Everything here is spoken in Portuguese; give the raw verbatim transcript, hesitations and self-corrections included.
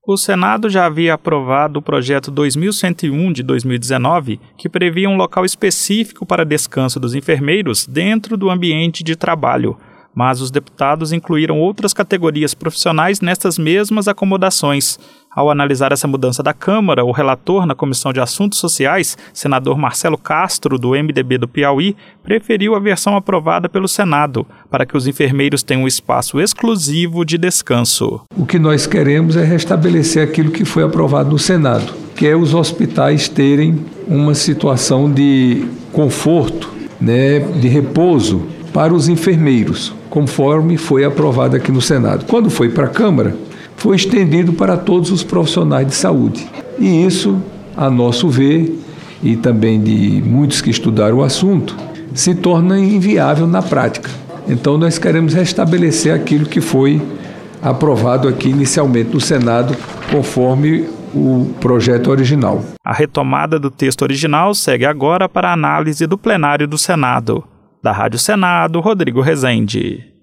O Senado já havia aprovado o projeto dois mil cento e um de dois mil e dezenove, que previa um local específico para descanso dos enfermeiros dentro do ambiente de trabalho, mas os deputados incluíram outras categorias profissionais nestas mesmas acomodações. Ao analisar essa mudança da Câmara, o relator na Comissão de Assuntos Sociais, senador Marcelo Castro, do M D B do Piauí, preferiu a versão aprovada pelo Senado, para que os enfermeiros tenham um espaço exclusivo de descanso. O que nós queremos é restabelecer aquilo que foi aprovado no Senado, que é os hospitais terem uma situação de conforto, né, de repouso para os enfermeiros, conforme foi aprovado aqui no Senado. Quando foi para a Câmara, foi estendido para todos os profissionais de saúde. E isso, a nosso ver, e também de muitos que estudaram o assunto, se torna inviável na prática. Então, nós queremos restabelecer aquilo que foi aprovado aqui inicialmente no Senado, conforme o projeto original. A retomada do texto original segue agora para a análise do plenário do Senado. Da Rádio Senado, Rodrigo Rezende.